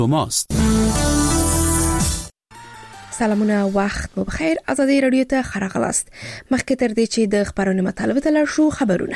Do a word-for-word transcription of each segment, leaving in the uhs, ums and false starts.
ماست. سلامونه، وخت مو بخیر. آزادی رادیو ته خراغلاست. مخکې تر دې چې د خبرونو مطالبه ته لاړ شو، خبرونه.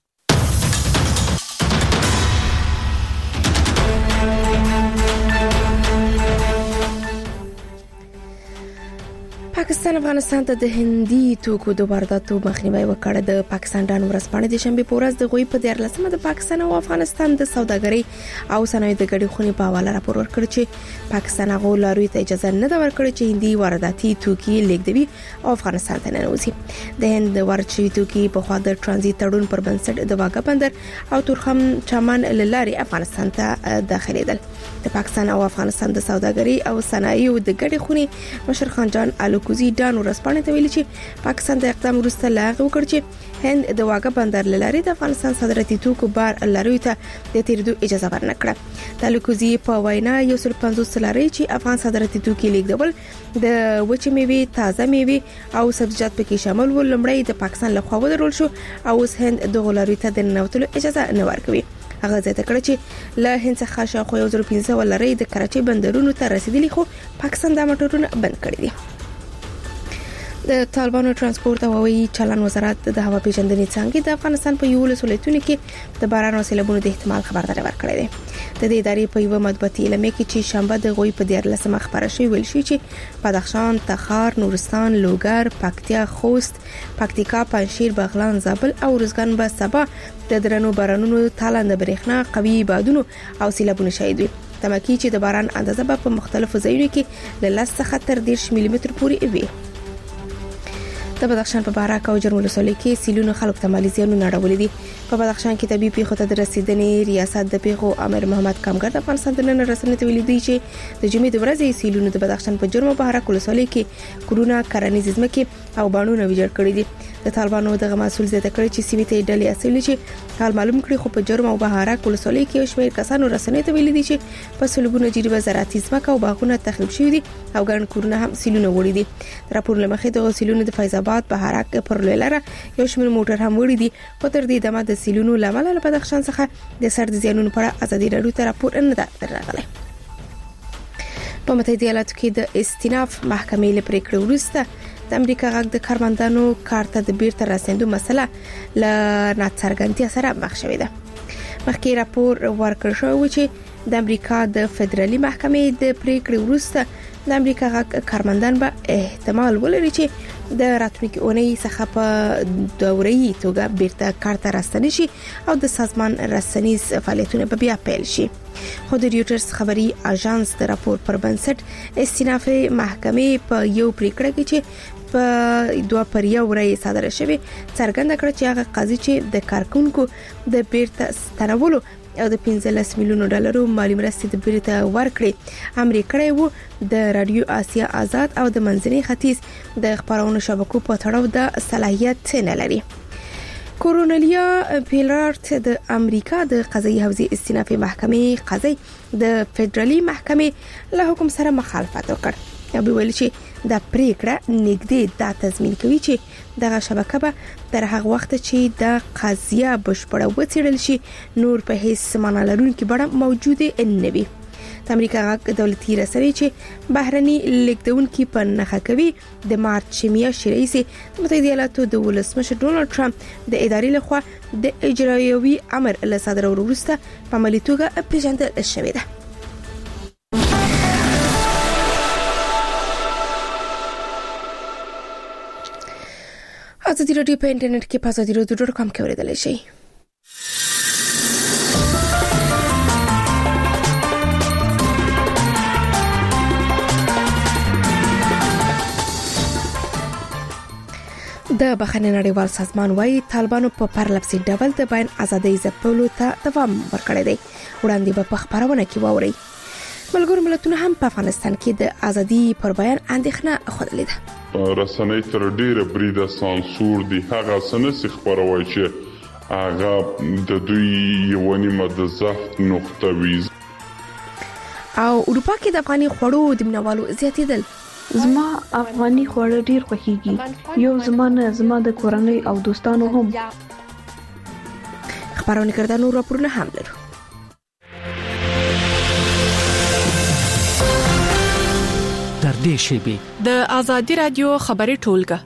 پاکستان افغانستان ته د هندي توکو د وارداتو مخنیوي وکړ. د پاکستان ډان ورځپاڼې د شنبه په ورځ د غوي په دیارلسمه د پاکستان او افغانستان د سوداګرۍ او صنایع د ګډې خونې په حواله راپور ورکړ چې پاکستان هغه لاروي ته اجازه نه ده ورکړې چې هندي وارداتي توکي لیږدوي او افغانستان ته ننوځي. د هند وارد شوي توکي په خوا د ترانزیت تړون پر بنسټ د واګه بندر او تورخم چمن لارې افغانستان ته داخليدل. د پاکستان او افغانستان د سوداګرۍ او صنایع د ګډې خونې مشر خان جان الوکوزي ډان ورځپاڼې ته ویلي چې پاکستان د اقدام وروسته لاغ وکړ چې هند د واګه بندر لارې د افغانستان صادراتي توکو بار لارې ته د تیرېدو اجازه ورنکړه. د الوکوزي په وینا یو سل پنځوس لارې چې افغان صادراتي توکي لیږدول د وچې میوې، تازه میوې او سبزیجات پکې شامل ول، لمړی د پاکستان لخوا ودرول شو او اوس هند د غلارې ته د ننوتلو اجازه نه ورکوي. هغه زیاته کړه چې له هند څخه شاوخوا یو زر پنځه لارې د کراچۍ بندرونو ته رسیدلي، خو پاکستان دا موټرونه بند کړي دي. د طالبانو ترانسپورت او هوایي چلن وزارت د هوا پیژندنې څنګه د افغانستان په یو ولایتونو کې د باران او سیلابونو د احتمال خبرداري ورکړې ده. د دې ادارې په یو مطبوعاتي اعلامیه کې چې شنبه د غوي په دیارلسمه خبره شوې ویل شوی چې بدخشان، تخار، نورستان، لوګر، پکتیا، خوست، پکتیکا، پنجشیر، بغلان، زابل او روزګان به سبا د درنو بارانونو، تالنده برېښنا، قوي بادونو او سیلابونو شاهد وي. تمکي چې د باران اندازه به په مختلفو ځایونو کې له لس څخه تر دېرش ملي متر پورې وي. د بدخشان په بارک او جرم ولسوالۍ کې سیلونو خلکو ته مالی زیانونه اړولې دي. په بدخشان کې طبي پیښو ته د رسیدنې ریاست د پیښو امر محمد کامګر د افغانستان د نن رسنۍ ته ویلي دی چې د جمعې د ورځې سیلونو د بدخشان په جرم او بارک ولسوالۍ کې کورونه، کرنیز ځمکې او باڼونه ویجاړ کړي دي. د طالبانو دغه مسول زیاته کړی چې سیمې ته ډلې اصلي چې حال معلوم کړي، خو په جرم او بهارک ولسوالۍ کې شمېر کسانو رسنۍ ته ویلي دي چې په سلګونه جریبه زراعتي ځمکه او باغونه تخریب شوي دي او ګڼ کورونه هم سیلونه وړي دي. راپور لمخې د سیلونو د فیض آباد، بهارک پر لاره یو شمېر موټر هم وړي دي. خو تر دې دمه د سیلونو لامل له بدخشان څخه د سر د زیانونو په اړه ازادي راډیو ته راپور نه ده راغلی. په متحده ایالاتو کې د استیناف محکمې له پریکړې وروسته د امریکا غږ د کارمندانو کارته د بیرته راسندو مسله له ناڅرګندتیا سره مخ شوې ده. مخکې راپور ورکړ شو چې د امریکا د فدرالي محکمې د پریکړې وروسته د امریکا غږ کارمندان به احتمال ولري چې د راتلونکي اونۍ څخه په دوره‌ای توګه بیرته کارته راستنه شي او د سازمان رسنیز فعالیتونه به بیا پیل شي. خو د ریوټرز خبري اژانس د راپور پر بنسټ استیناف محکمې په یو پریکړه کې چې په دوه پر یو رای صادره شوه څرګنده کړ چې هغه قاضي چې د کارکونکو د بیرته ستنولو او د پنځلس میلیونو ډالرو مالی مرستې د بیرته ورکړې امر کړی وو د رادیو آسیا آزاد او د منځني ختیځ د خبرونو شبکو په تړاو د صلاحیت نه لري. کورونلیا پیلارت د امریکا د قضایي حوزې استیناف محکمې قاضي د فدرالي محکمې له حکم سره مخالفت وکړ. او ویل چې د پریکړه نګدې دا تضمین کوي چې دغه شبکه به تر هغه وخت چې د قضیه بشپړه وڅېړل شي نور په هیڅ معنا لرونکي بڼه موجوده نه وي. د امریکا غږ دولتي رسنۍ چې بهرني لیکدونکو په نخښه کوي د مارچ میاشتې رئیس د متحده ایالاتو د ولسمشر ډونالد ټرمپ د ادارې لخوا د اجرایوي امر له صادرولو وروسته په عملي توګه پیژندل شوې ده. آزادی رادیو په انټرنیټ کې په آزادی رادیو ډاټ کام کې اوریدلای شئ. د بخښنې نړیوال سازمان وايي طالبانو په پرلپسې ډول د بیان ازادۍ ځپلو ته دوام ورکړی دی. وړاندې به په خبرونه کې واورئ. ملګرو ملتونو هم په افغانستان کې د ازادي پر بیان اندېښنه خوده ده. رسنۍ تر ډیره بریده سانسور دي، هغه سنسي خبروي چې هغه د دوی یو نیمه د زفت نقطه وي. او اروپا کې د افغاني خوړو د مینوالو زیاتېدل. زما افغاني خواړه ډیر خوښیږي، یو زمانه زما د کورنۍ او دوستانو هم. خبرونه کړه نور راپورونه هم لرو. نږدې شي. د آزادي رادیو خبري ټولګه.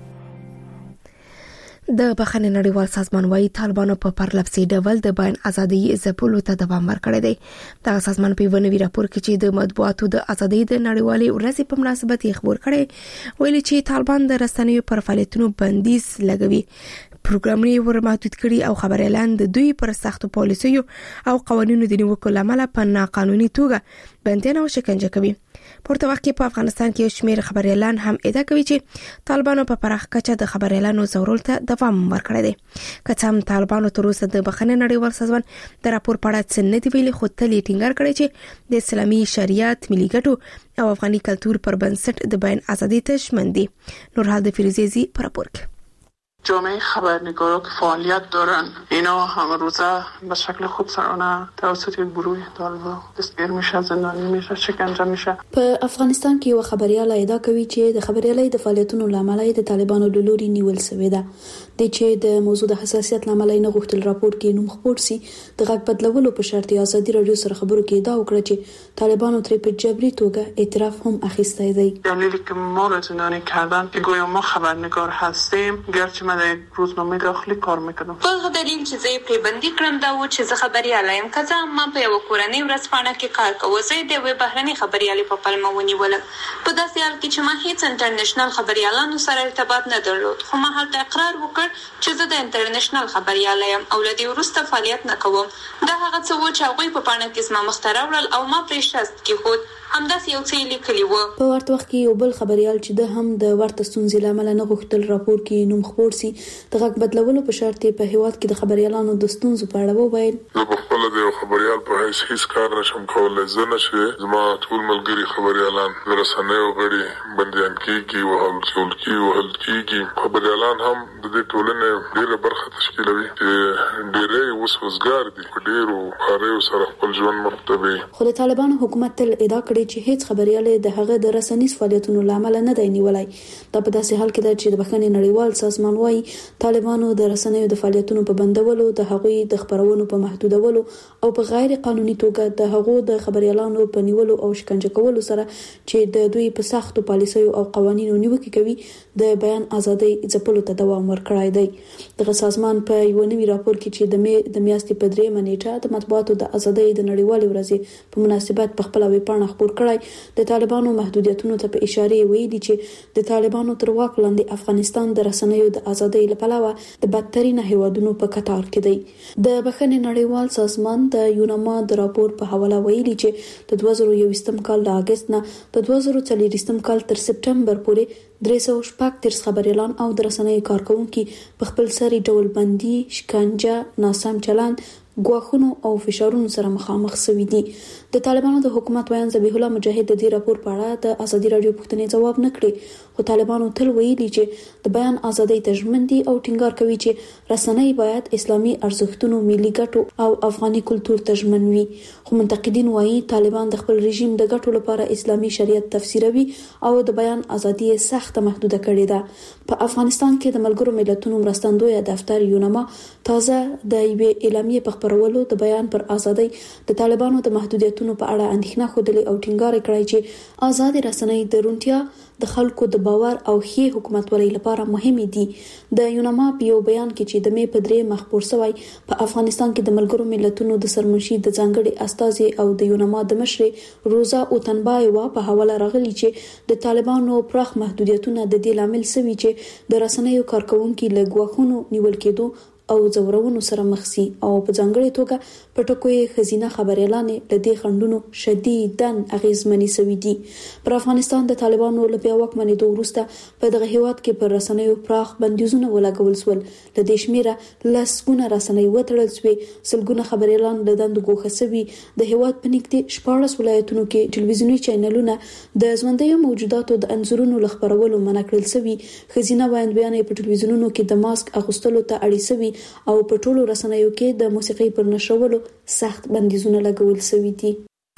د بخښنې نړیوال سازمان وايي طالبانو په پرلپسې ډول د بیان ازادي ځپلو ته دوام ورکړی دی. دا سازمان په ونوي راپور کې چې د مطبوعاتو د ازادۍ د نړیوالې ورځې په مناسبت یې خبر کړی، ویلي چې طالبان د رسنیو پر فعالیتونو بندیز لګوي، پروګرامونه ورمحدود کړي او خبريالان د دوی پر سختو پالیسیو او قوانینو د نیوکو لامل په ناقانوني توګه بندیان او شکنجه کوي. پورته وخت کې په افغانستان کې شمیر خبريالان هم ادعا کوي چې طالبانو په پراخ کچه د خبريالانو زورول ته دوام ورکړی دی. که څه هم طالبانو تر اوسه د بخښنې نړیوال سازمان د راپور په اړه څه نه دی ویلي، خو تل یې ټینګار کړی چې د اسلامي شریعت، ملي ګټو او افغاني کلتور پر بنسټ د بیان ازادي ته ژمن دي. نورحال د فیروزی په راپور کې جامعه خبرنگارا که فعالیت دارن اینا همه روزه به شکل خودسرانه توسط گروه طالبان دستگیر میشه، زندانی میشه، شکنجه میشه. په افغانستان کې یو خبريال ادعا کوي چې د خبريالۍ د فعالیتونو لامل د طالبانو د لوري نیول شوی ده. د چې د موضوع د حساسیت لامل نه غوښتل راپور کې نوم خپور سي. د غږ بدلولو په شرط آزادي رادیو سره خبرو کې ادعا وکړه چې طالبانو ترې په جبري توګه اعتراف هم اخیستی دی. دلیلی که ما را زندانی کردن که گویا ما خبرنگار هستیم، گرچه من در روزنامه داخلی کار میکنم. په دلیل چې زه پرې بندي کړم دا و چې زه خبرياله یم. که زه ما په یو کورنۍ ورځپاڼه کې کار کوم، زه د یوې بهرنۍ خبريالې په پلمه ونیولم. په داسې حال کې چې ما هیڅ انټرنیشنل خبريالانو سره ارتباط نه درلود، خو ما هلته اقرار وکړ چې زه د انټرنیشنل خبرياله یم او لدی وروسته فعالیت نه کوم. دا هغه څه و چې هغوی په پاڼه کې زما مخ ته راوړل او ما پرې شست کېښود. همداسې یو څه لیکلي و. په ورته وخت کې یو بل خبريال چې د هم د ورته ستونزې لامل نه غوښتل راپور کې نوم خپور سي، د غږ بدلولو په شرط په هیواد کې د خبريالانو د ستونزو په اړه وویل. زه په خپل د یو خبريال په حیث هیڅ کار نشم کولای. زه نشم، زما ټول ملګري خبريالان د رسنیو غړي بنديان کیږي او هلڅول کیږي او هل کیږي. خبريالان هم د دې ټولنې ډیره برخه تشکیلوي چې ډیره وسوسګار دي، ډیرو کارو سره خپل ژوند مرتبه. خو د طالبانو حکومت تل ادعا کړې چې هیڅ خبرياله د هغه د رسنیز فعالیتونو لامل نه دی نیولای. دا په داسې حال کې ده چې د بخښنې نړیوال سازمان وايي طالبانو د رسنیو د فعالیتونو په بندولو، د هغوی د خبرونو په محدودولو او په غیر قانوني توګه د هغو د خبريالانو په نیولو او شکنجه کولو سره چې د دوی په سختو پالیسیو او قوانینو نیوکه کوي د بیان ازادۍ ځپلو ته دوام ورکړی دی. دغه سازمان په یو نوي راپور کې چې د می د میاشتې په درېمه نیټه د مطبوعاتو د ازادۍ د نړیوالې ورځې په مناسبت په خپل ویبپاڼه خبر کړی، د طالبانو محدودیتونو ته په اشاره ویلي چې د طالبانو تر واک لاندې افغانستان د رسنیو د ازادۍ لپاره د بدترینه هیوادونو په کتار کې دی. د بخښنې نړیوال سازمان د یوناما د راپور په حواله ویلي چې د دوه زره یوویشتم کال د اگست نه د دوه زره څلوېښتم کال تر سپټمبر پورې درې سوه شپږ دېرش خبريالان او د رسنیو کارکونکي په خپل سري ډول بندي، شکنجه، ناسم چلند، ګواښونو او فشارونو سره مخامخ شوي دي. د طالبانو د حکومت ویان ذبیح الله مجاهد د دې راپور په اړه د ازادي رادیو پوښتنې ځواب نه کړي، خو طالبانو تل ویلي چې د بیان ازادۍ ته ژمن دي او ټینګار کوي چې رسنۍ باید اسلامي ارزښتونو، ملي ګټو او افغاني کلتور ته ژمن وي. خو منتقدین وایي طالبان د خپل رژیم د ګټو لپاره اسلامي شریعت تفسیروي او د بیان ازادي سخت محدوده کړې ده. په افغانستان کې د ملګرو ملتونو مرستندوی دفتر یوناما تازه د یوې اعلامیې په خبرولو د بیان پر ازادۍ د طالبانو د محدودیتونو په اړه اندېښنه خوده او ټینګار کړی چې آزاد رسنۍ د رونتیا د خلکو د باور او ښې حکومتولۍ لپاره مهمه دي. د یوناما په یو بیان کې چې د می په درې مخبور شوی په افغانستان کې د ملګرو ملتونو د سرمنشي د ځانګړي استازي او د یوناما د مشر روزا اوتنبایوا په حواله راغلي چې د طالبانو پراخ محدودیتونه د دې لامل شوي چې د رسنیو کارکونکو له ګواښونو نیول کېدو او زورونو سره مخ سي او په ځانګړي توګه په ټکوي خزینه خبريالان له دې خندونو شدیداً اغیزمنې سوي دي. پر افغانستان د طالبانو له بیا واکمنېدو وروسته په دغه هیواد کې پر رسنیو پراخ بندیزونه ولګول شول. له دې شمیره لسګونه رسنۍ وتړل شوې، سلګونه خبريالان له دندو ګوښه شوي. د هیواد په نږدې شپاړس ولایتونو کې ټلویزیوني چینلونه د ژوندیو موجوداتو د انځورونو لخبرولو منع کړل شوي. خزینه وایندویان په ټلویزیونونو کې د ماسک اغوستلو ته اړ شوي او په ټولو رسنیو کې د موسیقي پر نشرولو سخت بندیزونه لګول شوي دي.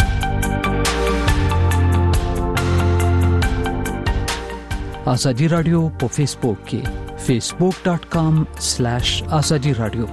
ازادي رادیو په فیسبوک کې facebook dot com slash azadi radio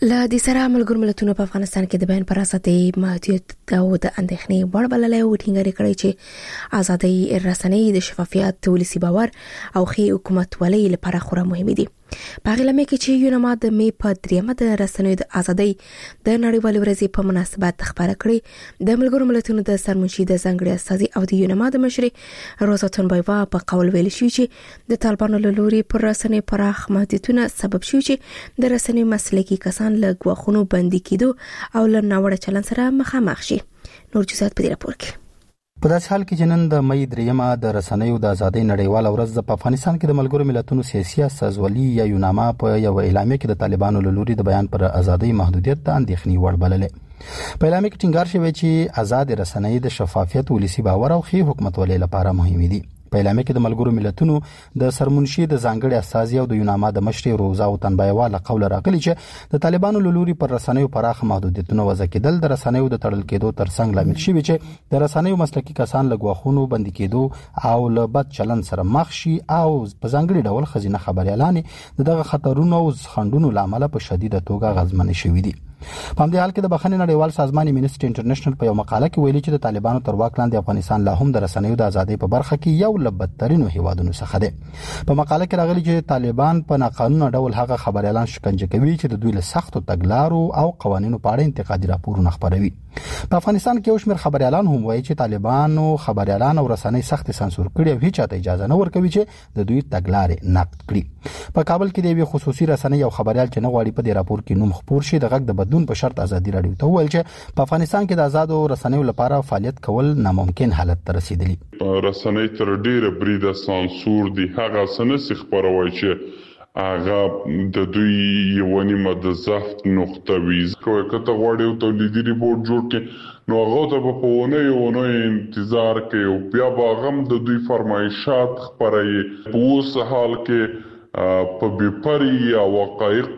له دې سره ملګر ملتونو په افغانستان کې د بیان پر اساس محدودیت او د اندېښنې وړ بللې او ټینګاري کړی چې ازادي رسنۍ د شفافیت ولسی باور او خي حکومت ولې لپاره خورا مهمه دي. په غلمه کې چې یونما د می په دریمه د رسنۍ د ازادي د نړیوال ورځې په مناسبت خبره کړې د ملګر ملتونو د سرمنشي د ځنګړي استازي او د یونما د مشر روزا تونبایوا په قول ویل شو چې د طالبانو له لوري پر رسنۍ پراخ محدودیتونه سبب شو چې د رسنۍ مسلکي کسان له غوښونو بندي کېدو او له ناوړه چلند سره مخامخ شي. نور جزئیات په دې راپور کې. په داسې حال کې چې نن د مې دریمه د رسنیو د ازادۍ نړیوال ورځ په افغانستان کې د ملګرو ملتونو سیاسي استازولي یا یوناما په یو اعلامیه کې د طالبانو له لوري د بیان پر ازادۍ محدودیت ته اندېښنې وړ بللې. په اعلامیه کې ټینګار شوی چې آزاد رسنۍ د شفافیت ولسی باور او خي حکومت ولې لپاره مهمه دي. په اعلامیه کې د ملګرو ملتونو د سرمنشي د ځانګړي استازي او د یوناما د مشر روزا تونبایوا له قول راغلي چې د طالبانو له لوري پر رسنیو پراخ محدودیتونه وضع کېدل د رسنیو د تړل کېدو ترڅنګ لامل شوی چې د رسنیو مسلکي کسان له غوښونو بندي کېدو او له بد چلند سره مخ شي او په ځانګړي ډول خزینه خبريالان دغه خطرونو او خندونو لامل په شدیده توګه غزمن شوي دي. په همدې حال کې د بخښنې نړیوال سازمان امنیسټي انټرنیشنل په یو مقاله کې ویلي چې د طالبانو تر واک لاندې افغانستان لا هم د رسنیو د ازادۍ په برخه کې یو له بدترینو هیوادونو څخه دی. په مقاله کې راغلي چې طالبان په ناقانونه ډول هغه خبريالان شکنجه کوي چې د دوی له سختو تګلارو او قوانینو په اړه انتقادي راپورونه خپروي. په افغانستان کې یو شمېر خبريالان هم وایي چې طالبانو خبريالان او رسنۍ سخت سانسور کړي او هیڅ ته اجازه نه ورکوي چې د دوی تګلارې نقد کړي. په کابل کې د یو خصوصي رسنۍ او خبريال چې نه غواړي په دې راپور کې نوم خپور شي د غږ د بدلون په شرط ازادي راډیو ته ویل چې په افغانستان کې د آزادو رسنیو لپاره فعالیت کول ناممکن حالت ته رسیدلی. رسنۍ تر ډیره بریده سانسور دي هغه سنسي خبروي چې هغه د دوی یو نیمه د زفت نقطه ویز کوي کته غواړي او تولیدي ریپورت جوړ کړي نو هغه ته په پونه یو نو انتظار کوي او بیا باغم د دوی فرمایشات خبري په اوس حال کې په بیپری او وقایق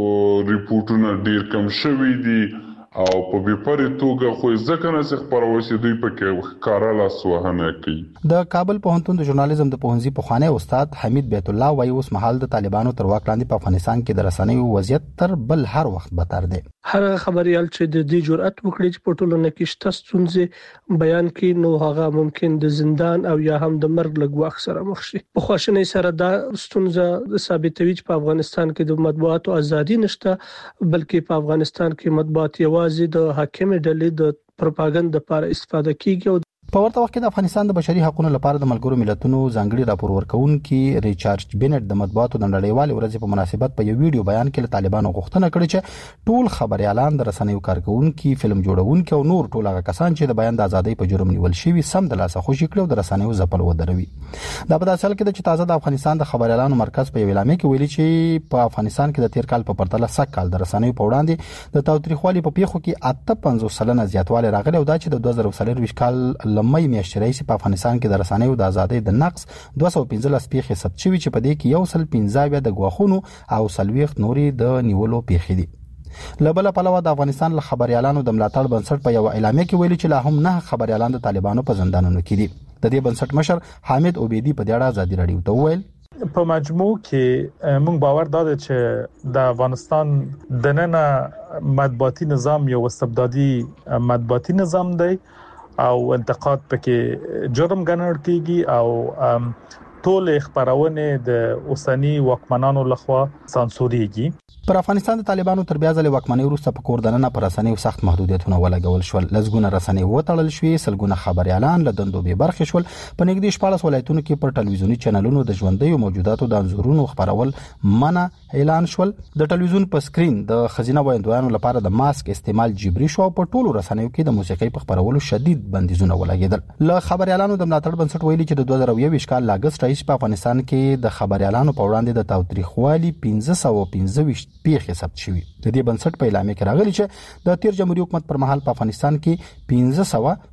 ریپورتونه ډیر کم شوي دي او په بیپری توګه خو ځکه نه څخه پروسې دوی په کې کار لاس وهنه کوي. د کابل پوهنتون د ژورنالیزم د پوهنځي پخوانی استاد حمید بیت الله وايي اوس مهال د طالبانو تر واک لاندې په افغانستان کې د رسنیو وضعیت تر بل هر وخت بدتر دی. هر خبريال چې د دې جرأت وکړي چې په ټولنه کې شته ستونزې بیان کړي نو هغه ممکن د زندان او یا هم د مرګ له ګواښ سره مخ شي. په خواشنۍ سره دا ستونزه ثابتوي چې په افغانستان کې د مطبوعاتو ازادي نشته بلکې په افغانستان کې مطبوعات یوازې د حاکم ډلې د پروپاګاندا لپاره استفاده کیږي. په ورته وخت کې د افغانستان د بشري حقوقو لپاره د ملګرو ملتونو ځانګړي راپور ورکونکي ریچارډ بینټ د مطبوعاتو د نړیوال ورځې په مناسبت په یو ویډیو بیان کې له طالبانو غوښتنه کړې چې ټول خبريالان د رسنیو کارکونکي فلم جوړونکي او نور ټول هغه کسان چې د بیان د ازادۍ په جرم نیول شوي سم د لاسه خوشي کړو د رسنیو ځپل ودروي. دا په داسې حال کې چې تازه د افغانستان د خبريالانو مرکز په اعلامیه کې ویلي چې په افغانستان کې د تیر کال په پرتله سږ کال د رسنیو په وړاندې د تاوتریخوالي په پیښو کې اته پنځوس سلنه زیاتوالی راغلی او دا چې د دوه زره څلور کال لمې میاشتې په افغانستان کې د رسنیو د ازادۍ د نقص دوه سوه پنځلس پیښې ثبت شوي چې په دې کې یو سل پنځه د غواخونو او سلويخت نوري د نیولو پیښې دي. لبل په لور د افغانستان له خبريالانو د ملاتړ بنسټ په یو اعلامیه کې ویلي چې لا هم نه خبريالان د طالبانو په زندانونو کې دي. د دې بنسټ مشر حامد عبیدی په دې اړه ازادي راډیو ته وویل په مجموع کې موږ باور داده چې د افغانستان دننه مطبوعاتي نظام یو استبدادي مطبوعاتي نظام دی او انتقاد پکې جرم ګڼل کیږي او ټول خبرونه د اوسنی واکمنانو لخوا سانسوريږي. پر افغانستان د طالبانو تر بیا ځلې واکمنۍ وروسته په کوردننه پر رسنیو سخت محدودیتونه ولګول شول. لږونه رسنۍ وټړل شوې، سلګونه خبريالان له دندو به برخې شول. په نږدې شپږ ولایتونو کې پر ټلویزیونی چینلونو د ژوندۍ موجوداتو د انځورونو خبرول منع اعلان شول. د ټلویزیون په سکرین د خزینه وایندویانو لپاره د ماسک استعمال جبري شو او په ټولو رسنیو کې د موسیقۍ په خبرولو شدید بندیزونه ولګیدل. له خبريالانو د ملاتړ بنسټ ویلي چې د دوه زره یو کال اگست رئیس په افغانستان کې د خبريالانو په وړاندې د تاوتریخوالي پنځه سوه پنځه پیښې ثبت شوې. د دې بنسټ په اعلامیه کې راغلي چې د تیر جمهوریت حکومت پر مهال په افغانستان کې پنځه سوه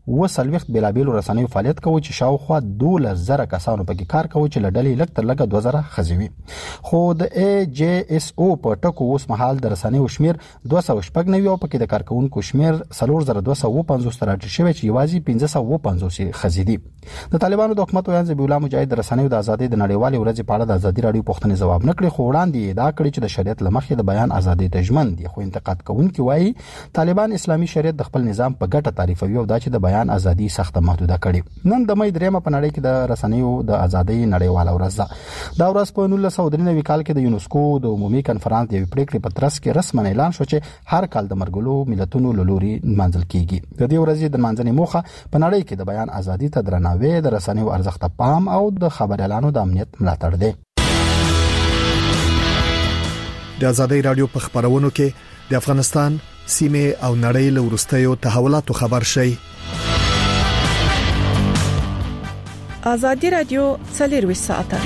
وسلوخت بلابل رسنیو فعالیت کوي چې شاوخوا دولس زره کسانو پکې کار کوي چې لړلې لکتر لګه دوه زره خزوي. خو د ای جی اس او په ټکو اوس مهال د رسنیو شمیر دوه سوه شپږ نوي او پکې د کارکونکو شمیر څلور زره دوه سوه پنځوس تر راټیټ شوی چې یوازې پنځه سوه پنځوس خزيدي. د طالبانو د حکومت ویان ذبیح الله مجاهد د رسنیو د ازادۍ د نړیوالې ورځې په اړه د ازادي رادیو پوښتنې ځواب نکړي، خو وړاندې ادعا کړې چې د شریعت لمخې د بیان ازادۍ ته ژمن دي. خو انتقاد کوونکي وایي طالبان اسلامي شریعت د خپل نظام په ګټه تعریفوي او دا چې د بیان ازادي سخت محدوده کړي. نن د مې درېمه په نړۍ کې د رسنیو د ازادۍ نړیواله ورځ ده. دا ورځ په نولس سوه درې نوي کال کې د یونسکو د عمومي کنفرانس د پریکړې په ترڅ کې رسماً اعلان شو چې هر کال د مرګلو ملتونو لوري منځل کیږي. د دې ورځې د منځنۍ موخه په نړۍ کې د بیان ازادي ته درناوی، د رسنیو ارزښت ته پام او د خبريالانو د امنیت ملاتړ دی. د ازادۍ رادیو په خبرونو کې د افغانستان سیمه او نړۍ له ورستیو تحولاتو خبر شي. ازادي رادیو څلور ساعته.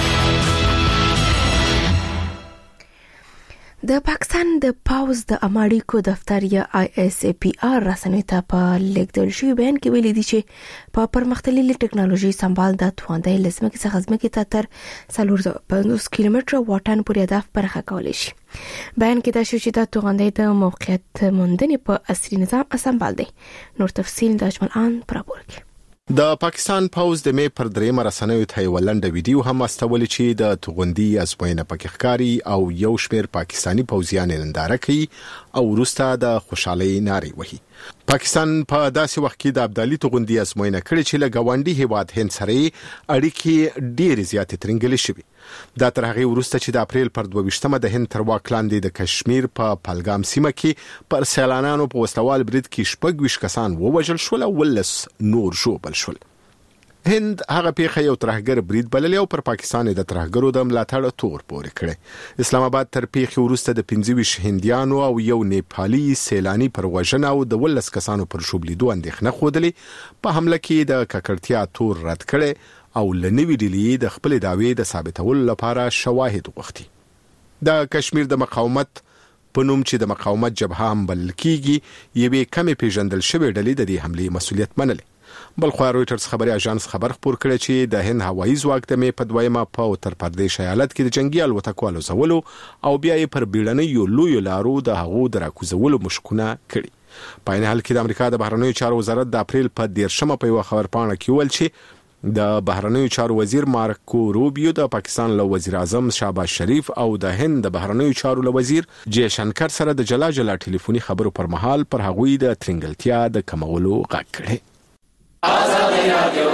د پاکستان د پاوز د اماړیکو دفتر یا آی اس ای پی آر رسنیو ته په لیکدل شوی بیان کې ویلي دي چې په پرمختللي ټکنالوژي سمبال د توانده لزمکه څخه ځمکه ته تر څلور سوه پنځوس کیلومتره واټن پورې هدف برخه کولای شي. بیان کې دا شو چې د توانده د موقعیت موندنې په عصري نظام سمبال دی. نور تفصیل د اجمل آن پر راپور کې. د پاکستان پاوز د مې پر درېمه رسنیو ته یو لنډه ویډیو هم استولې چې د توغندي ازموینه پکې ښکاری او یو شمېر پاکستانی پوځیان ننداره کوي او وروسته د خوشحالۍ نارې وهي. پاکستان په داسې وخت کې د ابدالي توغندي ازموینه کړې چې له ګاونډي هیواد هند سره اړیکې ډېرې زیاتې ترنګلې شوې. دا تر هغه وروسته چې د اپریل پر دوه ویشتمه د هند تر واک لاندې د کشمیر په پهلګام سیمه کې پر سیلانانو په وسلوال برید کې شپږ ویشت کسان ووژل شول او ولس نور ژوبل شول. هند هغه پیښه یو ترهګر برید بللی او پر پاکستان د ترهګرو د ملاتړ تور پورې کړي. اسلام آباد تر پیښې وروسته د پنځه ویشت هندیانو او یو نیپالي سیلانی پر وژنه او د ولس کسانو پر شوبلیدو اندېښنه خوده. په حمله کې د ککړتیا تور رد کړي او لنوی ډیلی د خپل دعوی د ثابتولو لپاره شواهد غوښتي. د کشمیر د مقاومت په نوم چې د مقاومت جبهه هم بلل کیږي یوې کمې پیژندل شوې ډلې د دې حملې مسؤلیت منلې. بلخو رويټرز خبري اژانس خبر خبر کړی چې د هند هوایي ځواک د مې په دویمه په اتر پردیش ایالت کې د جنگي الوتکو الوزولو او بیا یې پر بیړنیو لویو لارو د هغو د راکوزولو مشکونه کړي. په عین حال کې د امریکا د بهرنیو چارو وزارت د اپریل په دیرشمه په یو خبر پاڼه کې ویل چې د بهرنیو چارو وزیر مارکو روبیو د پاکستان له وزیر اعظم شهباز شریف او د هند د بهرنیو چارو له وزیر جے شنکر سره د جلا جلا ټلیفوني خبرو پر مهال پر هغوی د ترنګلتیا د کمولو غږ کړي. ازادي رادیو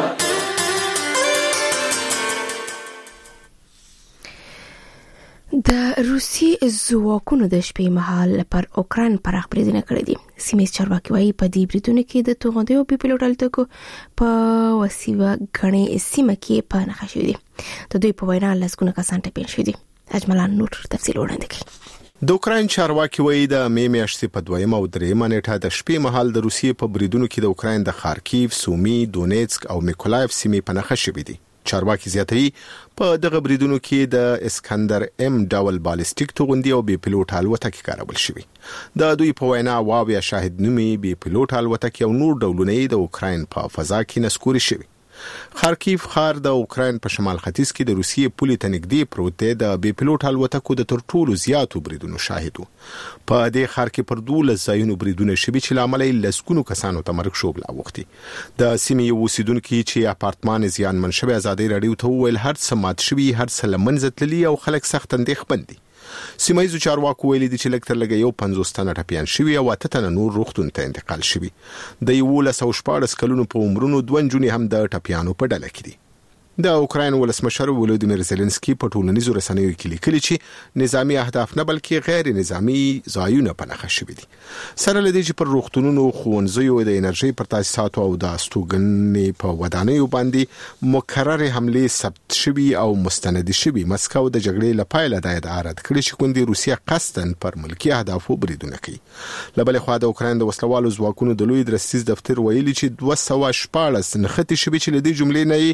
د روسي ځواکونو د شپې مهال پر اوکران پراخ بریدونه کړې دي. سیمې چارواکي وايي په دې بریدونو کې د توغندي او پیلوټ الوتکو په وسیله غني سیمه کې په نښه شوې دي. د دوی په وینا لسګونه کسان ټپيان شوي دي. اجمل نور تفصیل وړاندې کوي. د اوکراین چارواکي وایي د مې میاشتې په دویمه او دریمه نیټه د شپې مهال د روسیې په بریدونو کې د اوکراین د خارکیف، سومي، دونیتسک او میکولایف سیمې په نښه شوې دي. چارواکي زیاتوي په دغه بریدونو کې د اسکندر ام ډول بالستیک توغندي او بي پيلوټ الوتکې کارول شوې. د دوی په وینا واویا شاهد نومي بي پيلوټ الوتکې او نور ډولونه د اوکراین په فضا کې نسکوري شوې. خارکیف ښار د اوکراین په شمال ختیځ کې د روسیې پولې ته نږدې پروت دی. د بي پيلوټ الوتکو د تر ټولو زیاتو بریدونو شاهد وو. په دې ښار کې پر دولس ځایونو بریدونه شوي چې لامل یې لسګونو کسانو ته مرګ شوبله اوښتي. د سیمې یو اوسیدونکو چې اپارتمان زیانمن شوی ازادي رادیو ته ویل هر څه مات شوي، هر څه لمنځه تللي او خلک سخت اندېښمن دي. سیمایي چارواکو ویلي دي چې لکتر لګي یو پنځوس تنه ټپيان شوي او اته تنه نور روغتون ته انتقال شوي. د یو لس او شپاړس کلونو په عمرونو دوه نجونې هم د ټپيانو په ډله کې دي. د اوکراین ولسمشر ولودیمیر زيلنسکي په ټولنیزو رسنیو کې لیکلي چې نظامی اهداف نه بلکې غیر نظامی ځایونه په نښه شوي دي. سره لدی چې پر روغتونونو، ښوونځیو، د انرژي پر تاسیساتو او د استوګنې په ودانیو باندې مکرر حملې ثبت شوي او مستند شوي. مسکو د جګړې لپاره د ادعا رد کړې چې ګوندې روسیه قصدن پر ملکی اهدافو بریدونه کوي. لبل خو د اوکراین د وسلوالو ځواکونو د لوی درستیز دفتر ویلي چې دوه سوه شپاړس نښتې شوي چې لدی جملې نه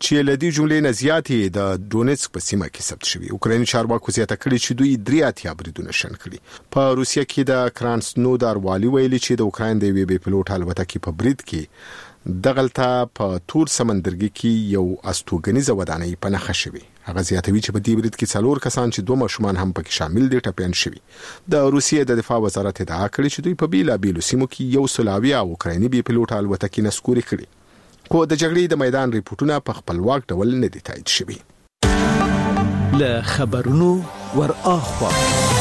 چې لدی جملې نه زیاتې د ډونیټسک په سیمه کې ثبت شوی. اوکرایني چارواکو زیاته کړې چې دوی درې اتیا بریدونه شن کړي. په روسیه کې د کرانسنودار والی ویلي چې د اوکراین د وی بي پلوټ الوتکې په برید کې دغلطه په تور سمندرګي کې یو استوګنیزه ودانۍ په نخښه شوی. هغه زیاتوي چې په دې برید کې څلور کسان چې دوه ماشومان هم پکې شامل دي ټپيان شوي. د روسیې د دفاع وزارت ادعا کړې چې دوی په بیلا بیلو سیمو کې یو سلاوي او اوکرایني بي پلوټ الوتکې نسکوري کړي. خو د جګړې د میدان ریپورتونه په خپلواک ډول نه دي تایید شوي. له خبرونو ور اخوا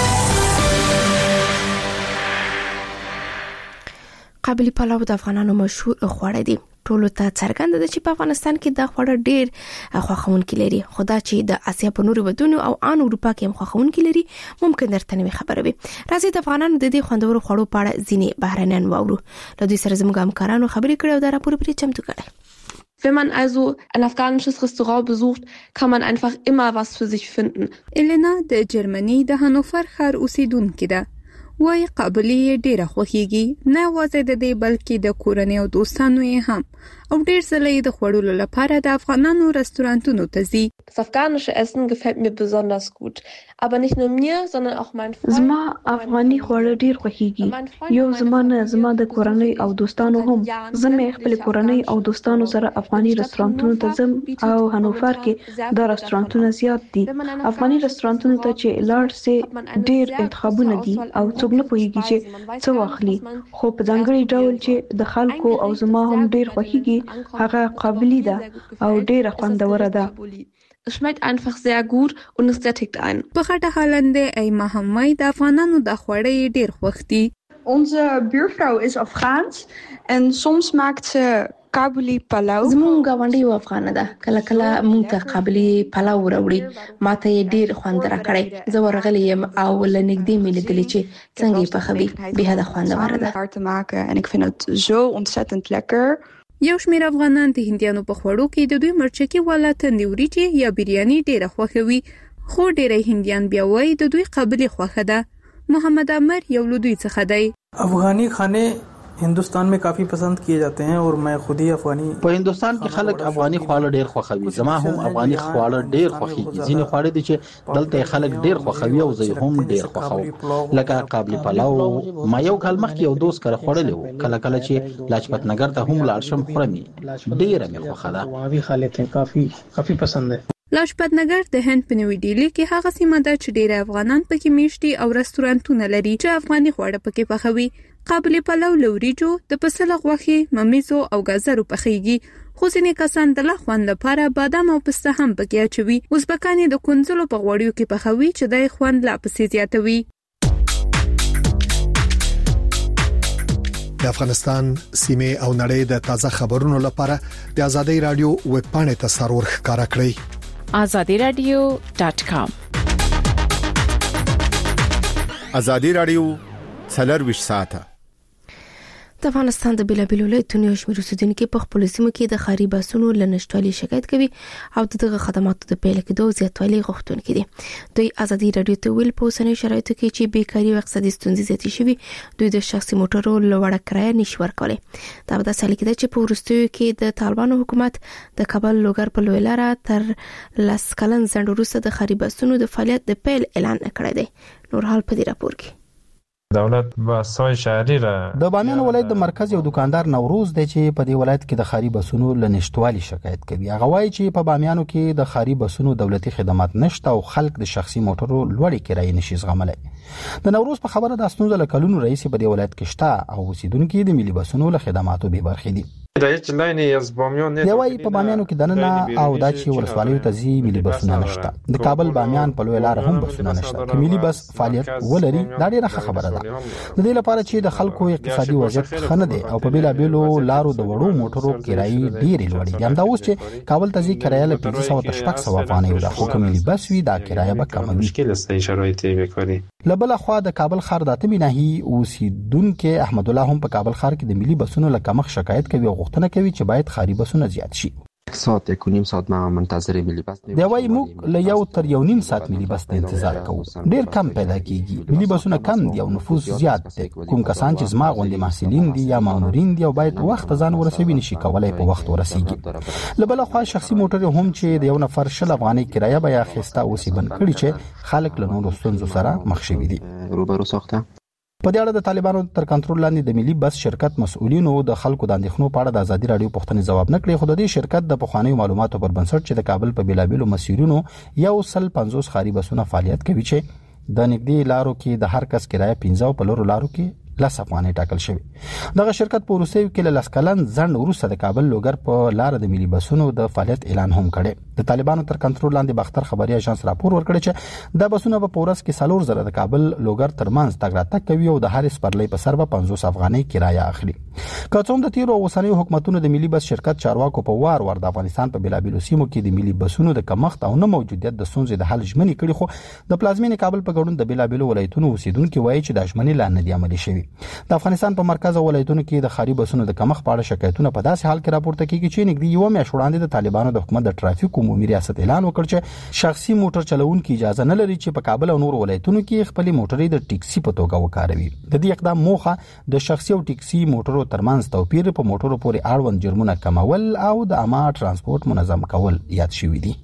قابلی پلاو د افغانانو مشهور خواړه دي. ټولو ته څرګنده ده چې په افغانستان کې دا خواړه ډېر خوښونکي لري. خدا چې د اسیا په نورو ودونو او ان اروپا کې هم خوښونکي لري ممکن درته نوې خبره وي. راځي د افغانانو د دې خوندورو خوړو په اړه ځینې بهرنیان واورو. له دوی سره زموږ همکارانو خبرې کړې او دا راپور پرې چمتو کړی. Wenn man also ein afghanisches Restaurant besucht, kann man einfach immer was für sich finden. Elena د جرمني د هانوفر ښار اوسیدونکې ده. وای قابلی ډیره خوښیږي، نه یوازې د دې بلکې د کورنۍ او دوستانو یې هم، او ډیر ځله د خوړلو لپاره د افغانانو رستورانتونو ته ځي. Das afghanische Essen gefällt mir besonders gut, aber nicht nur mir, sondern auch meinen Freunden. زما افغاني خواړه ډیر خوښیږي. یو زمانه زما د کورنۍ او دوستانو هم. زما خپل کورنۍ او دوستانو سره افغاني رستورانتونو ته ځم او هانوفر کې دا رستورانتونه زیات دي. افغاني رستورانتونو ته چې لاړ سي ډیر انتخابونه دي او څوک نه پوهیږي چې څه واخلي. خو په ځانګړي ډول چې د خلکو او زما هم ډیر خوښیږي هغه قابلی ده او ډیره خوندوره ده. Es schmeckt einfach sehr gut und es sättigt einen. په غټه هالنده ای محمد د افغانانو د خوړې ډیر خوښ دي. Onze buurvrouw is Afghaans en soms maakt ze قابلی پلاو. زمونږ غونډي یو افغان ده. کله کله مونږ ته قابلی پلاو راوړي. ماته ډیر خوند راکړی. زه ورغلی یم او لنګدې مې لیدلې چې څنګه یې پخوي. به هدا خوندوره ده. te maken en ik vind het zo ontzettend lekker. یو شمېر افغانان د هندیانو په خوړو کې د دوی مرچکي والا تندې وریجې یا بریاني ډیره خوښوي، خو ډیره هندیان بیا وایي د دوی قابلی خوښه ده. محمد عمر یو له دوی څخه دی. افغانی खाने हिंदुस्तान में काफी पसंद किए जाते हैं और मैं खुद ही अफगानी. په هندستان کې خلک افغاني خواړه ډیر خوښوي. زما هم افغاني خواړه ډیر خوښيږي. ځینې خواړه دي چې دلته خلک ډیر خوښوي او زه هم ډیر خوښوم. لکه قابلی پلاو ما یو کال مخکې یو دوست کړه خوړلې و. کله کله چې لاجپت نګر ته هم لاړ شم خورم ډیره مې خوښه ده. واوی خا لیتے ہیں کافی کافی پسند ہے. لاجپت نګر د هند په نوې ډیلی کې هغه سیمه ده چې ډیره افغانان پکې میشتي او رستورانتونه لري چې افغاني خواړه پکې پخوي. قابلی پلاو لوریجو د پسله غوښې، ممیزو او گازرو پخېږي. خو ځینې کسان د لا خوند لپاره بادام او پسته هم پکې اچوي. ازبکان د کنځلو په غوړیو کې پخوي چې د خوند لا پسې زیاتوي. د افغانستان سیمه او نړۍ د تازه خبرونو لپاره د آزادۍ رادیو ویب پاڼې ته سرور ښکارا کړئ. azadi radio dot com. آزادۍ رادیو څلور ویشت ساعته. د افغانستان د بیلابیلو ولایتونو شمېر اوسیدونکو په خپل سیمو کې د خاري باسونو لنشټوالي شکایت کوي او دغه خدماتو د پیل کېدو زیاتوالی غوښتونکي دي. دوی آزادۍ رادیو ته ویل په اوسنیو شرایطو کې چې بیکاری او اقتصادي ستونزې زیاتې شوي دوی د شخصي موټرو لوړه کرایه نشي ورکولی. دا په داسې حال کې ده چې په وروستیو کې د طالبانو حکومت د کابل لوګر په لوی لاره تر لس کلن ځنډ وروسته د خاري باسونو د فعالیت د پیل اعلان کړی دی. نور حال په دې راپور کې دولت بسای شهري را د بامیان ولایت د مرکز یو دکاندار نوروز دی چې په دې ولایت کې د خاري بسونو لنشټوالي شکایت کوي. هغه وایي چې په بامیانو کې د خاري بسونو دولتي خدمات نشته او خلک د شخصي موټرو لوړې کرایې نشي زغملای. د نوروز په خبره د ستونزې له کلونو رئیس په دې ولایت کې شته او اوسیدونکو د ملي بسونو له خدماتو به برخې دي. د هیڅ لاینې از بامیان نه دی وایي په بامیانو کې دننه او د چي ورسوالیو ته زی ملي بسونه نشته. د کابل بامیان په لوی لار هم بسونه نشته. چې ملي بس فعالیت ولري دا ډیره خبره ده. د دې لپاره چې د خلکو اقتصادي وضعیت خنه دي او په بیلا بیلو لارو د وړو موټرو کرایي ډیره لوړې دي. همدا اوس چې کابل ته زی کرایه له پنځه سوه تر شپږ سوه افغانۍ ده. خو کوم ملي بس وي دا کرایه به کم وي. مشکل است شرایط بیکاری. لبل خو د کابل ښار د اتمی ناحیې اوسیدونکو احمد الله هم په کابل ښار کې د ملي بسونو له کمښت شکایت کوي او غوښتنه کوي چې باید خاري بسونه زیات شي. ساعت یک و نیم ساعت ما منتظر ملي بس دی وای موږ له یو تر یو نیم ساعت ملي بس ته انتظار کوو. ډیر کم پیدا کیږي. ملي بسونه کم دي او نفوس زیات دی. کوم کسان چې زما غوندي محصلین دي یا مامورین دي او باید وخت ځان ورسوي نشي کولای په وخت ورسیږي. لبل خو شخصي موټر هم چې د یو نفر شل افغاني کرایه بیا خسته اوسې بند کړي چې خلک له نورو ستونزو سره مخ شوي دي. روبرو ساخته په دې اړه د طالبانو تر کنټرول لاندې د ملي بس شرکت مسؤلینو د خلکو د اندېښنو په اړه د ازادي رادیو پوښتنې ځواب نه کړی. خو د دې شرکت د پخوانیو معلوماتو پر بنسټ چې د کابل په بیلابیلو مسیرونو یو سل پنځوس خاري بسونه فعالیت کوي چې د نږدې لارو کې د هر کس کرایه پنځه په لورو لارو کې لس افغانۍ ټاکل شوی. دغه شرکت په روسیې کې له لسکلن ځند وروسته د کابل لوګر په لار د ملي بسونو د فعالیت اعلان هم کړي. د طالبانو تر کنټرول لاندې باختر خبري اژانس راپور ورکړی چې د بسونو په پورس کې سلور زره د کابل لوګر ترمنځ تګ راتګ کوي او د هر سپرلې په سر به پنځوس افغانۍ کرایه اخلي. که څوم د تیرو اوسنیو حکومتونو د ملي بس شرکت چارواکو په وار وار د افغانستان په بیلابیلو سیمو کې د ملي بسونو د کمښت او نه موجودیت د ستونزې د حل ژمنې کړي، خو د پلازمینې کابل په ګډون د بیلابیلو ولایتونو اوسیدونکو وایي چې د ژمنې لا نه دی عملي شوی. د افغانستان په مرکز او ولایتونو کې د خاري بسونو د کمښت په اړه شکایتونه په داسې حال کې راپورته کیږي چې نږدې یو میاشت وړاندې د طالبانو د حکومت د ټرافیک عمومي ریاست اعلان وکړ چې شخصي موټر چلوونکي اجازه نه لري چې په کابل او نور ولایتونو کې خپل موټرې د ټیکسي په توګه وکاروي. د دې اقدام موخه د شخصي او ټیکسي موټرو ترمنځ توپیر په موټرو پورې اړوند جرمونه کمول او د عامه ترانسپورت منظم کول یاد شوی دي.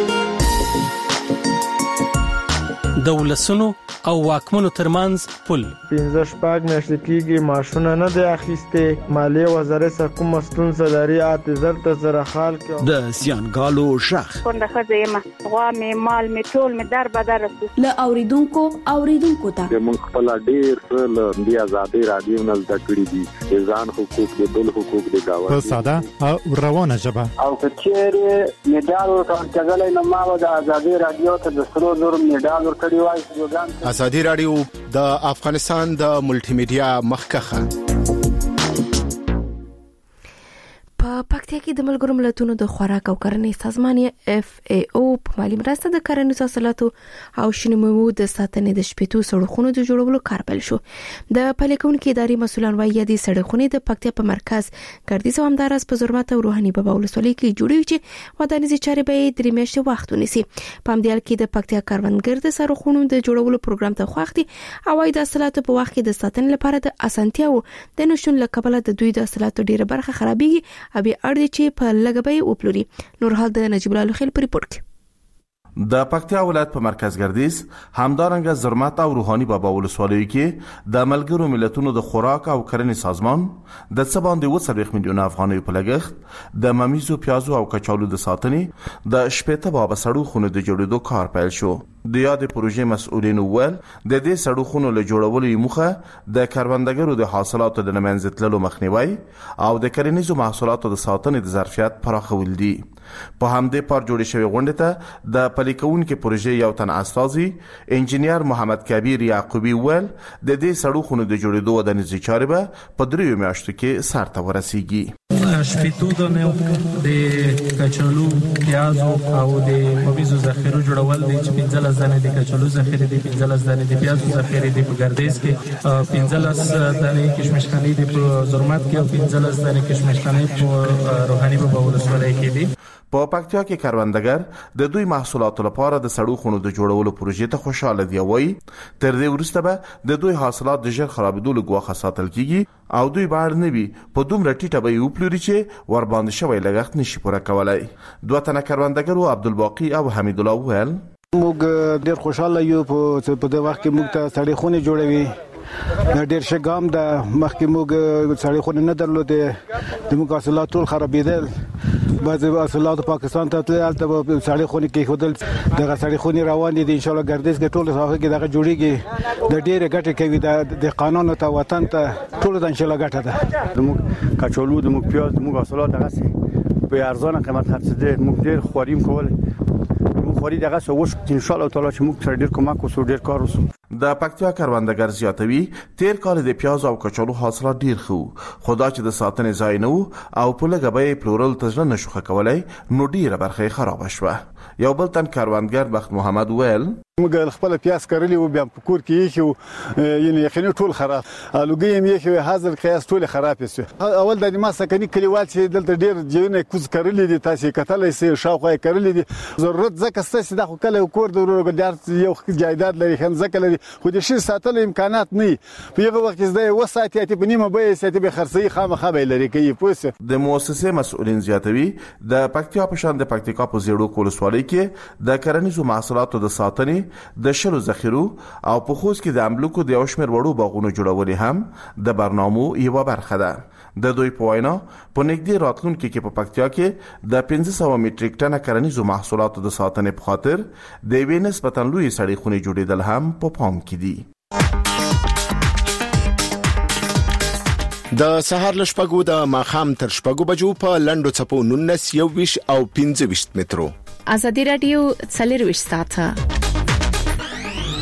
د ولسونو او واکمنو ترمنځ پل پنځه شپږ میاشتې کېږي ماشونه نه دی اخیستې. مالیې وزارت څخه کومه ستونزه لري اته زر ته زره خال کې د زیانګالو شخ کونډه ښځه یم، غوا مې مال مې ټول مې در بدر رسو له اوریدونکو اوریدونکو ته موږ خپل ډیر له دې ازادي رادیو نه زده کړی دي ځان حقوق د بل حقوق د گاوه په ساده او روانه ژبه او کچېر میډال ورکړل نو ما د ازادي رادیو ته د سرو زر میډال ورکړی وای. ازادي رادیو د افغانستان د ملټي میډیا مخکخه په پکتیا کې د ملګرو ملتونو د خوراک او کرنې سازمان اف ای او په مالی مرسته د کرنیزو حاصلاتو او شنو میوو د ساتنې د شپېتو سړکونو د جوړولو کار پیل شو. د پلي کوونکو ادارې مسولان وايي د سړکونو د پکتیا په مرکز ګردیز او همدارس په زرمت او روحاني بابا ولسوالۍ کې جوړوي چې ودانیزي چارې به درې میاشتې وخت ونیسي. په همدې حال کې د پکتیا کاروانګر د سړکونو د جوړولو پروګرام ته خوښ دي او د حاصلاتو په وخت کې د ساتنې لپاره د اسانتیاو د نشون لکبله د دوی د حاصلاتو ډیره برخه خرابېږي ابي اړ چې په لګبې وپلوري. نور حال د نجیب الله خیل په ریپورت کې. د پکتیا ولایت په مرکز ګردیز همدارنګه زرمت او روحاني بابا ولسوالۍ کې د ملګرو ملتونو د خوراک او کرنې سازمان د څه باندې اووه څلوېښت میلیونه افغانۍ په لګښت د ممیزو، پیازو او کچالو د ساتنې د شپېته بابا سړکونو د جوړېدو کار پیل شو. د یادې پروژې مسؤلین وویل د دې سړکونو له جوړولو یې موخه د کروندګرو د حاصلاتو د منځ تللو مخنیوي او د کرنیزو محصولاتو د ساتنې د ظرفیت پراخول دي. په همدې پر جوړې شوې غونډې ته د پلي کوونکو پروژې یو تن استاذي انجنیر محمد کبیر یعقوبی وویل د دې سړکونو د جوړېدو ودانیزي چارې به په دریو میاشتو کې سر ته ورسیږي. شپېتو دانې د کچالو، پیازو او د ممیزو ذخیرو جوړول دي چې پنځلس دانې د کچالو ذخیره دي، پنځلس دانې د پیازو ذخیره دي په ګردیز کې، پنځلس دانې کشمشخاني دي په زرمت کې او پنځلس دانې کشمشخاني په روحاني بابا ولسوالۍ کې دي. په پکتیا کې کاروندګر د دوی محصولاتو لپاره د سړکونو د جوړولو پروژې ته خوشاله دی. وایي تر دې وروسته به د دوی حاصلات د ژر خرابېدو له ګواښه ساتل کیږي او دوی باید نه وي په دومره ټیټه به یې وپلوري چې ور باندې شوی لګښت نشي پوره کولای. دوه تنه کاروندګرو عبدالباقي او حمید الله وویل موږ ډېر خوشاله یو په دې وخت کې موږ ته سړکونه جوړوي. ډېر ښه ګام ده. مخکې موږ سړکونه نه درلودې، د موږ حاصلات ټول خرابېدل. بعضې حاصلات پاکستان ته تلل، هلته به سړکونه کېښودل. دغه سړکونه روان دي انشاءالله ګردیز کې ټول ساحه کې دغه جوړېږي. د ډېرې ګټې کوي د دهقانانو ته، وطن ته ټولو ته انشاءالله ګټه ده. زموږ کچالو، زموږ پیاز، زموږ حاصلات دغسې په ارزانه قیمت خرڅېدل. موږ ډېر خواریم کولی. موږ خواري دغسې وشو انشاءالله تعالی چې موږ سره ډېر کمک وشو، ډېر کار وشو. د پکتیا کاروندګر زیاتوي تیر کال د پیاز او کچالو حاصلات ډیر خو خدا چې د ساتنې ځای نه او په لګه به پلورل تجربه نشو کولای نو ډیره برخه خراب شوه. یو بل تن کاروندګر بخت محمد ویل موږ خپل پیاس کړلی و بیا په کور کې یې یعنی یقیني ټول خراب الوګي یې کې حاضر قیاس ټول خراب شي. اول د ما سکني کلیوال چې دلته ډیر جوړنه کوز کړلی دي تاسو کتلای سي شاوخوا کړلی دي ضرورت ځکه ستاسو د کله کور د ورګ یو جایداد لري هم ځکه لري خو د شي ساتل امکانات نه په یوه وخت کې د وساتې ته بنیمه به ساتي به خرڅي خامخا به لري کوي پوسه. د مؤسسې مسؤلین زیاتوي د پکتیا په شان د پکتیکا په زیړو کولسوالۍ کې د کرنیزو محصولاتو د ساتنې د شلو ذخیرو او په خوست کې د املوکو د اوشمر وړو باغونو جوړول هم د برنامو یو برخه ده. د دوی په وینا په نږدې راتلونکي کې په پکتیا کې د پنځه سوه میټریک ټنه کرنیزو محصولاتو د ساتنې په خاطر د یوې نسبتاً لویې سړې خونې جوړېدل هم په پام کې دي. د سهار لشپګو د ماخام تر شپګو بجو په لندو چپو نونس یو ویش او پنځه ویشت مترو. ازادي رادیو څلور ویشت ساعته